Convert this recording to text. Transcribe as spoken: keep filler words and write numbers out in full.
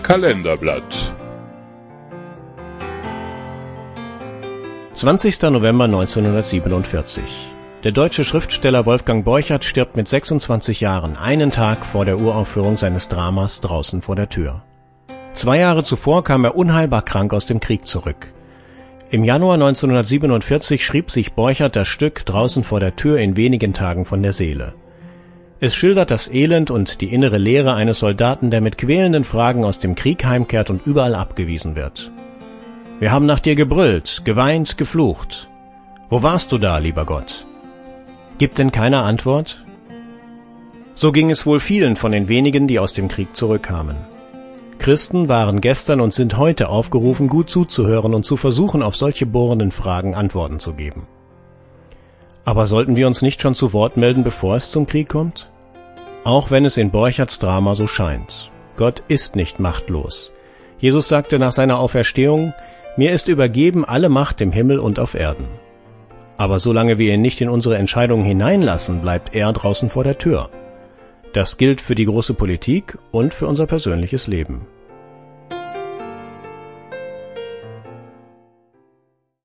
Kalenderblatt. zwanzigster November neunzehnhundertsiebenundvierzig. Der deutsche Schriftsteller Wolfgang Borchardt stirbt mit sechsundzwanzig Jahren, einen Tag vor der Uraufführung seines Dramas Draußen vor der Tür. Zwei Jahre zuvor kam er unheilbar krank aus dem Krieg zurück. Im Januar neunzehnhundertsiebenundvierzig schrieb sich Borchardt das Stück Draußen vor der Tür in wenigen Tagen von der Seele. Es schildert das Elend und die innere Leere eines Soldaten, der mit quälenden Fragen aus dem Krieg heimkehrt und überall abgewiesen wird. Wir haben nach dir gebrüllt, geweint, geflucht. Wo warst du da, lieber Gott? Gibt denn keiner Antwort? So ging es wohl vielen von den wenigen, die aus dem Krieg zurückkamen. Christen waren gestern und sind heute aufgerufen, gut zuzuhören und zu versuchen, auf solche bohrenden Fragen Antworten zu geben. Aber sollten wir uns nicht schon zu Wort melden, bevor es zum Krieg kommt? Auch wenn es in Borchardts Drama so scheint. Gott ist nicht machtlos. Jesus sagte nach seiner Auferstehung: Mir ist übergeben alle Macht im Himmel und auf Erden. Aber solange wir ihn nicht in unsere Entscheidungen hineinlassen, bleibt er draußen vor der Tür. Das gilt für die große Politik und für unser persönliches Leben.